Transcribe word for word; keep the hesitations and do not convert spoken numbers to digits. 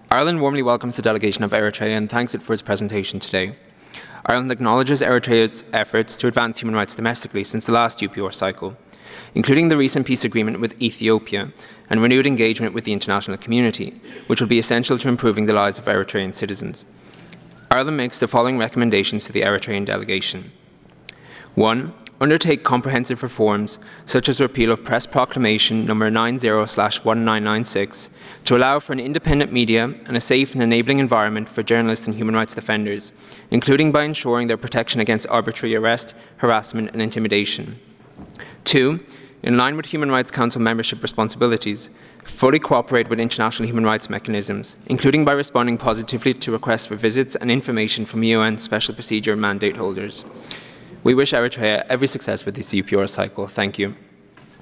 Ireland warmly welcomes the delegation of Eritrea and thanks it for its presentation today. Ireland acknowledges Eritrea's efforts to advance human rights domestically since the last U P R cycle, including the recent peace agreement with Ethiopia and renewed engagement with the international community, which will be essential to improving the lives of Eritrean citizens. Ireland makes the following recommendations to the Eritrean delegation. one. Undertake comprehensive reforms, such as repeal of Press Proclamation number ninety slash nineteen ninety-six, to allow for an independent media and a safe and enabling environment for journalists and human rights defenders, including by ensuring their protection against arbitrary arrest, harassment and intimidation. two. In line with Human Rights Council membership responsibilities, fully cooperate with international human rights mechanisms, including by responding positively to requests for visits and information from U N Special Procedure mandate holders. We wish Eritrea every success with this U P R cycle. Thank you.